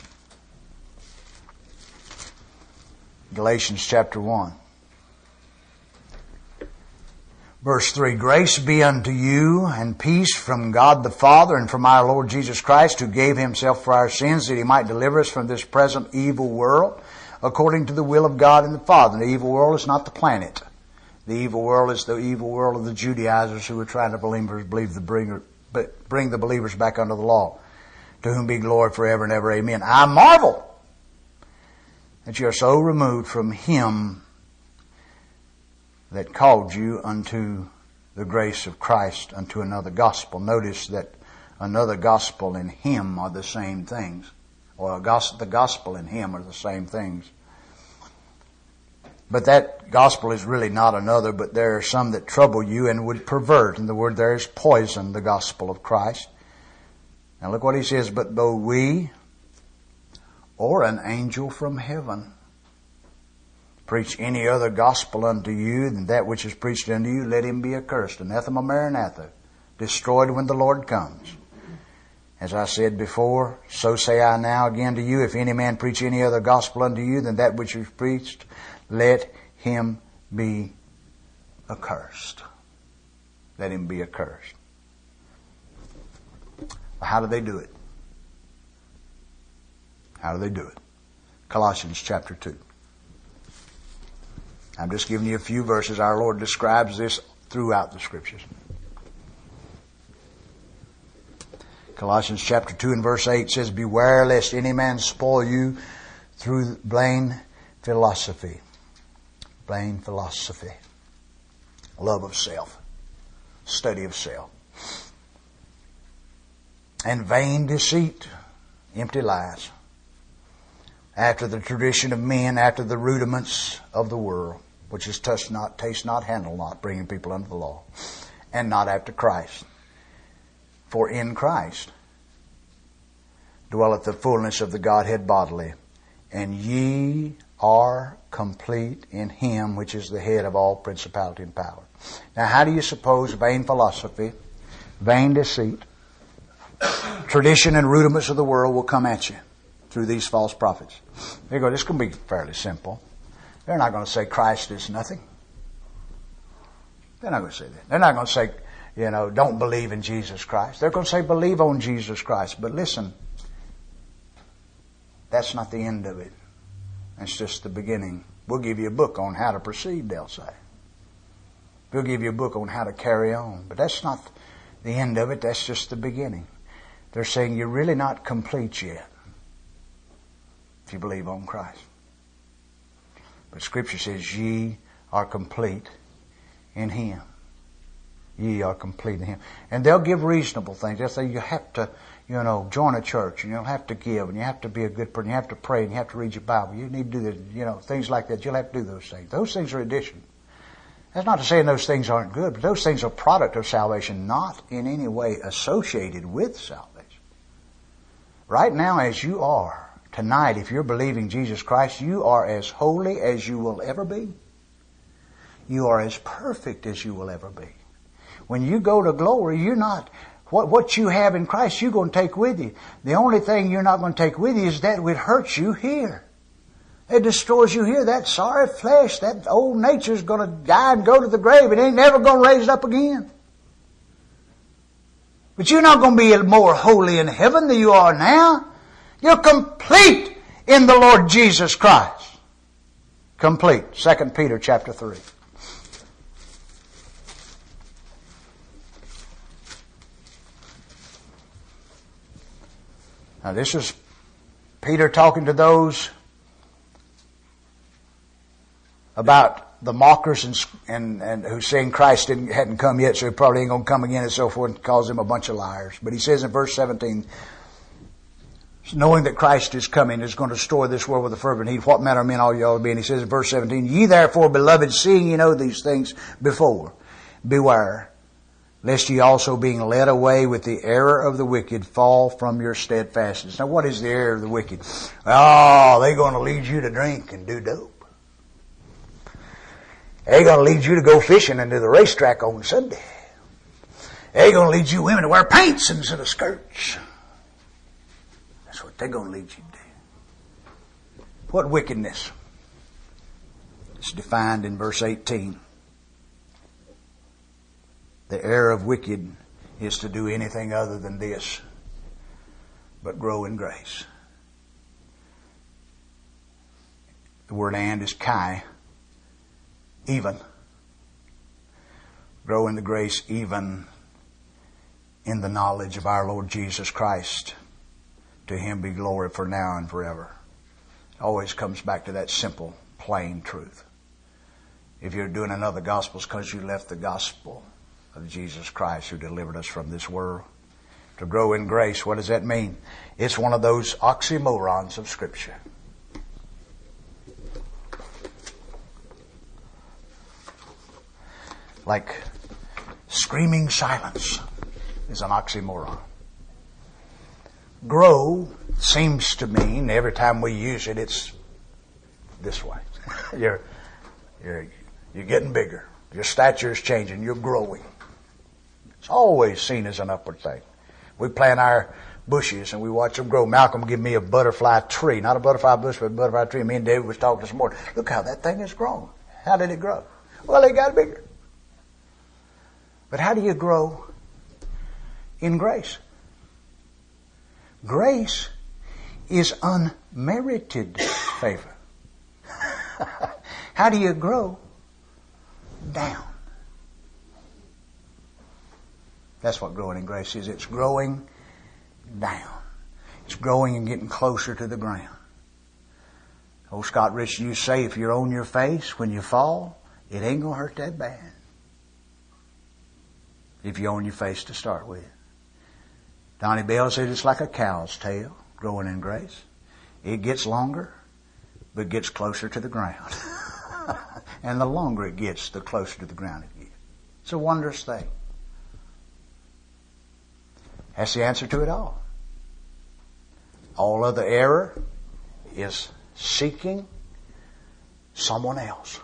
Galatians chapter one. Verse three, grace be unto you and peace from God the Father and from our Lord Jesus Christ, who gave himself for our sins that he might deliver us from this present evil world, according to the will of God and the Father. And the evil world is not the planet. The evil world is the evil world of the Judaizers who are trying to believers believe the bringer, but bring the believers back under the law, to whom be glory forever and ever. Amen. I marvel that you are so removed from him that called you unto the grace of Christ, unto another gospel. Notice that another gospel and him are the same things. Or a gospel, the gospel and him are the same things. But that gospel is really not another, but there are some that trouble you and would pervert. And the word there is poison, the gospel of Christ. Now look what he says, but though we or an angel from heaven preach any other gospel unto you than that which is preached unto you, let him be accursed. Anathema maranatha, destroyed when the Lord comes. As I said before, so say I now again to you, if any man preach any other gospel unto you than that which is preached, let him be accursed. Let him be accursed. How do they do it? How do they do it? Colossians chapter two. I'm just giving you a few verses. Our Lord describes this throughout the Scriptures. Colossians chapter two and verse eight says, beware lest any man spoil you through vain philosophy. Vain philosophy. Love of self. Study of self. And vain deceit. Empty lies. After the tradition of men, after the rudiments of the world, which is touch not, taste not, handle not, bringing people under the law, and not after Christ. For in Christ dwelleth the fullness of the Godhead bodily, and ye are complete in him which is the head of all principality and power. Now how do you suppose vain philosophy, vain deceit, tradition and rudiments of the world will come at you through these false prophets? There you go. This is going to be fairly simple. They're not going to say Christ is nothing. They're not going to say that. They're not going to say, you know, don't believe in Jesus Christ. They're going to say believe on Jesus Christ. But listen, that's not the end of it. That's just the beginning. We'll give you a book on how to proceed, they'll say. We'll give you a book on how to carry on. But that's not the end of it. That's just the beginning. They're saying you're really not complete yet if you believe on Christ. But Scripture says ye are complete in him. Ye are complete in him. And they'll give reasonable things. They'll say you have to, you know, join a church, and you'll have to give, and you have to be a good person, you have to pray, and you have to read your Bible. You need to do the, you know, things like that. You'll have to do those things. Those things are addition. That's not to say those things aren't good, but those things are product of salvation, not in any way associated with salvation. right now as you are, tonight, if you're believing Jesus Christ, you are as holy as you will ever be. You are as perfect as you will ever be. When you go to glory, you're not, what, what you have in Christ, you're going to take with you. The only thing you're not going to take with you is that which hurts you here. It destroys you here. That sorry flesh, that old nature's going to die and go to the grave. It ain't never going to raise up again. But you're not going to be more holy in heaven than you are now. You're complete in the Lord Jesus Christ. Complete. Second Peter chapter three. Now this is Peter talking to those about the mockers and, and, and who saying Christ didn't, hadn't come yet, so he probably ain't going to come again and so forth, and calls them a bunch of liars. But he says in verse seventeen, knowing that Christ is coming, is going to restore this world with a fervent heat, what manner of men all you ought to be? And he says in verse seventeen, ye therefore, beloved, seeing ye know these things before, beware, lest ye also being led away with the error of the wicked fall from your steadfastness. Now what is the error of the wicked? Oh, they're going to lead you to drink and do dope. They're going to lead you to go fishing and to the racetrack on Sunday. They're going to lead you women to wear pants instead of skirts. That's what they're going to lead you to do. What wickedness? It's defined in verse eighteen. The error of wicked is to do anything other than this, but grow in grace. The word and is kai, even. Grow in the grace even in the knowledge of our Lord Jesus Christ. To Him be glory for now and forever. It always comes back to that simple, plain truth. If you're doing another gospel, it's because you left the gospel of Jesus Christ who delivered us from this world. To grow in grace, what does that mean? It's one of those oxymorons of Scripture. Like screaming silence is an oxymoron. Grow seems to mean every time we use it, it's this way. you're, you're, you're getting bigger. Your stature is changing. You're growing. It's always seen as an upward thing. We plant our bushes and we watch them grow. Malcolm gave me a butterfly tree. Not a butterfly bush, but a butterfly tree. Me and David was talking this morning. Look how that thing has grown. How did it grow? Well, it got bigger. But how do you grow in grace? Grace is unmerited favor. How do you grow? Down. That's what growing in grace is. It's growing down. It's growing and getting closer to the ground. Old Scott Rich used to say, if you're on your face when you fall, it ain't going to hurt that bad. If you're on your face to start with. Donnie Bell said it's like a cow's tail growing in grace. It gets longer, but gets closer to the ground. And the longer it gets, the closer to the ground it gets. It's a wondrous thing. That's the answer to it all. All other error is seeking someone else.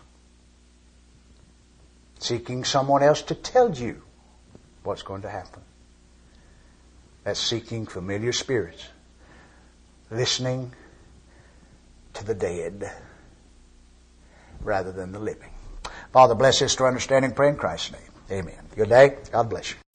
Seeking someone else to tell you what's going to happen. That's seeking familiar spirits. Listening to the dead rather than the living. Father, bless this to understanding. Pray in Christ's name. Amen. Good day. God bless you.